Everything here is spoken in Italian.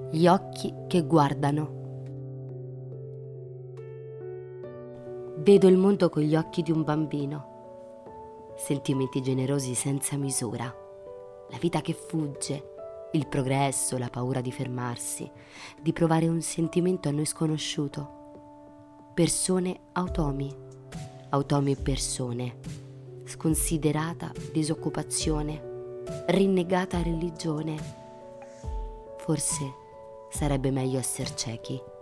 Gli occhi che guardano. Vedo il mondo con gli occhi di un bambino. Sentimenti generosi senza misura. La vita che fugge, il progresso, la paura di fermarsi, di provare un sentimento a noi sconosciuto. Persone automi e persone. Sconsiderata disoccupazione, rinnegata religione. Forse sarebbe meglio essere ciechi.